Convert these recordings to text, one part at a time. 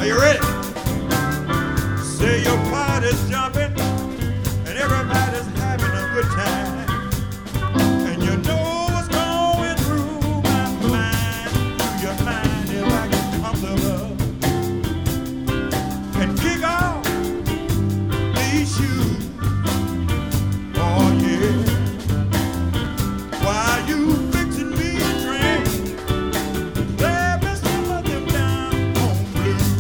Are you ready? Say your party's jumping and everybody's having a good time. And you know what's going through my mind. Through your mind if I can comfortable and kick off these shoes. Oh yeah. While you fixing me a drink, there be some of them down home blues.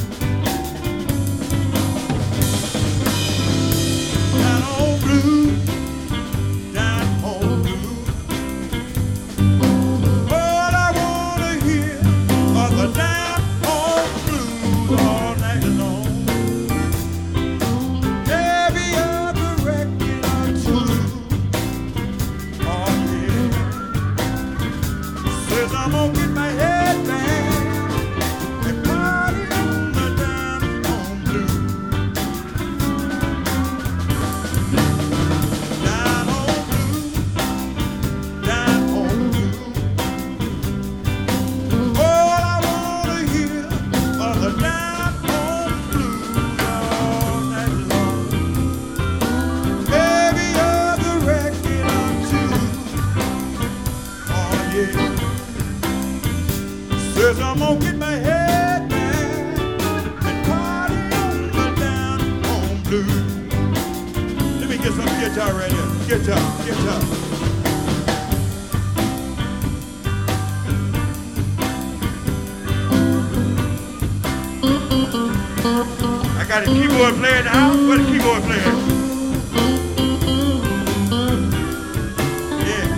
Down home blues, down home blues. All I wanna hear are the down home blues all night long. Every other record or two. Oh yeah. Says I'm gonna get my head back and party on the down home blues. Down home blues, down home blues. All I wanna hear are the down home blues all night long. Every other record or two. Oh yeah. Says I'm gonna get my head back and party on the down home blues. Let me get some guitar right here. Guitar. I got a keyboard player in the house. Where's the keyboard player? Yeah.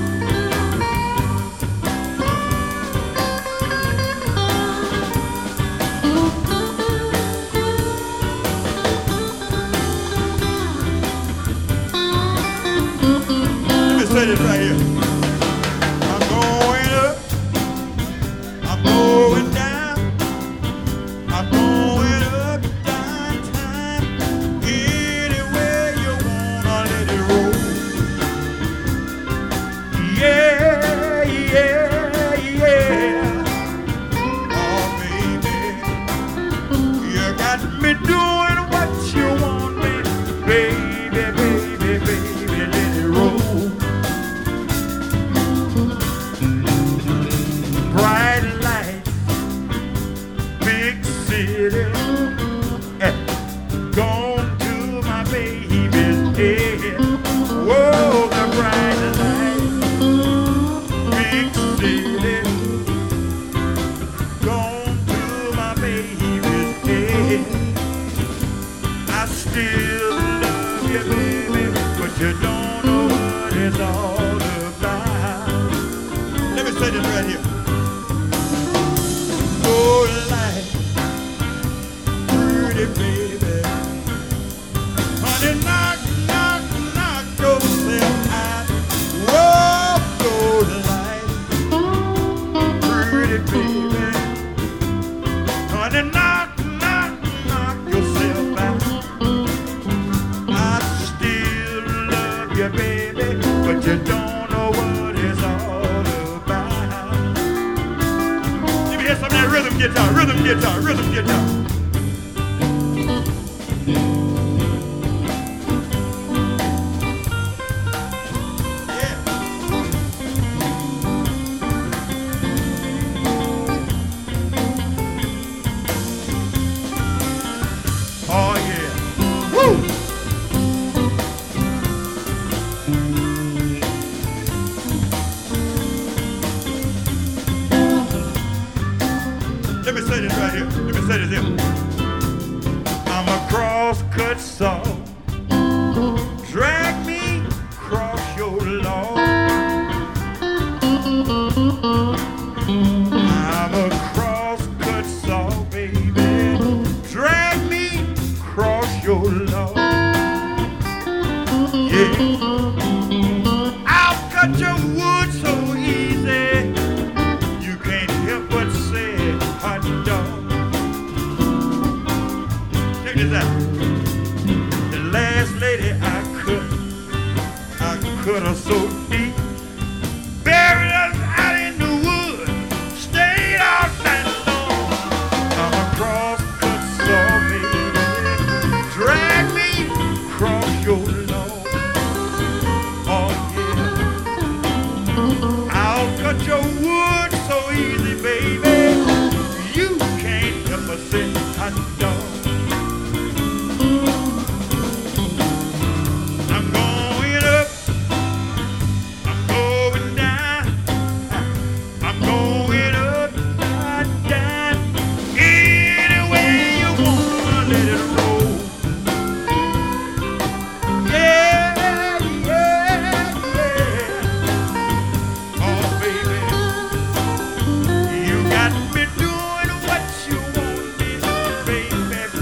Let me say this right here. I'm going up. I'm going down. I'm going up downtown. Anywhere you wanna let it roll. Yeah, yeah, yeah. Oh, baby, you got me doing what you want me, baby, baby, baby, let it roll. Bright lights, big city, gone to my baby's head. Whoa, the bright lights, big city, gone to my baby's head. I still love you, baby, but you don't know what it's all about. Let me say this right here. Oh, light, pretty baby, honey, knock, knock, knock yourself out. Whoa, oh, light, pretty baby, honey, knock, knock, knock yourself out. I still love you, baby, but you don't know what it's all about. Let me hear some of that rhythm guitar. Yeah. Oh yeah. Woo! Let me say this right here. Let me say this here. I'm a cross-cut saw. Drag me across your lawn. I'm a cross-cut saw, baby. Drag me across your lawn. Yeah. I'll cut your wood so easy. You can't help but say hot dog. Check this out. The last lady I cut her so deep, buried her out in the woods, stayed all night long. I'm a cross-cut saw. dog. I'm going up, I'm going down, I'm going up, down. Any way you wanna let it roll. Yeah, yeah, yeah. Oh, baby, you got me doing what you want me to, baby,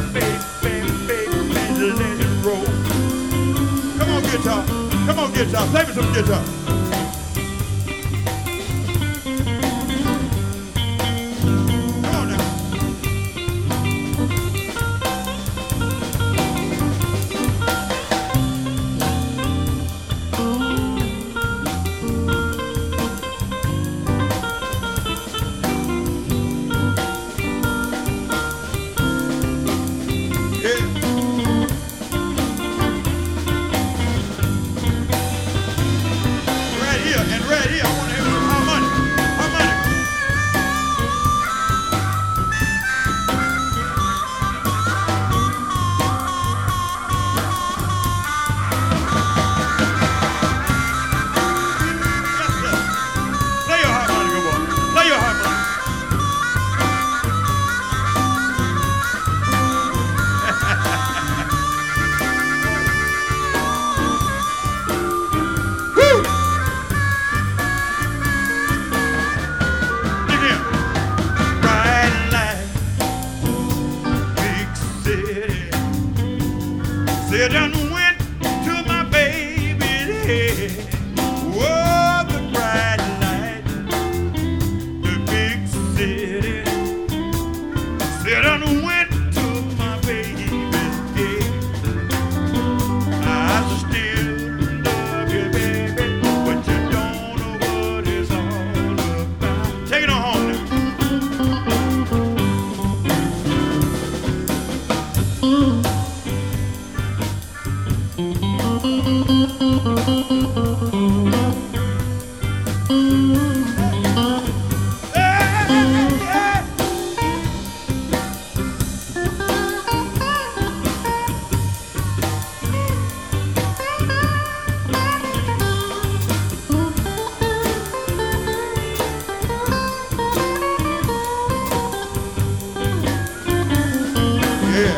let it roll. Come on, guitar. Come on, guitar. Play me some guitar. Come on now. Yeah. Right here and right here. I want to hear some harmonic. Harmonic. Yes, sir. Play your harmonica, boy. Play your harmonica. Woo! Look here. Bright light, big city. Said and went to my baby's head. Whoa, the bright light, the big city. Said and went to my baby's head. I still love you, baby, but you don't know what it's all about. Take it on home now. Yeah.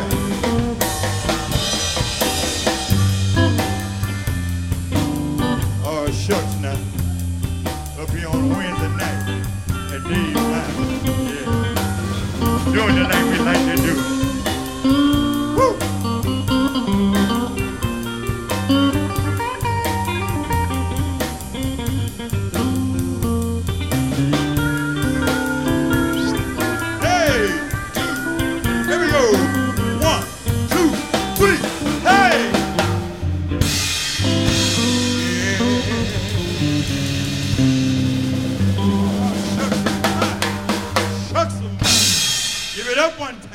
Oh, shucks now. Up here on Wednesday night at Dave's house. Yeah. Doing it like we like to do. Woo! Hey! Here we go. 1, 2, 3. Hey! Yeah. Shucks 'em. Give it up one time.